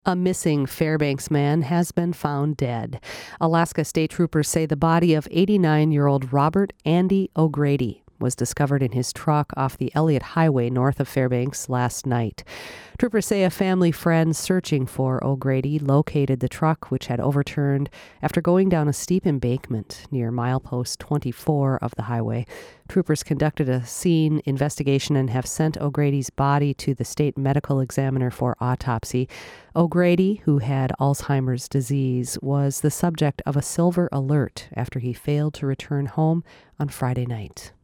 A missing Fairbanks man has been found dead. Alaska State Troopers say the body of 89-year-old Robert Andy O'Grady was discovered in his truck off the Elliott Highway north of Fairbanks last night. Troopers say a family friend searching for O'Grady located the truck, which had overturned after going down a steep embankment near milepost 24 of the highway. Troopers conducted a scene investigation and have sent O'Grady's body to the state medical examiner for autopsy. O'Grady, who had Alzheimer's disease, was the subject of a silver alert after he failed to return home on Friday night.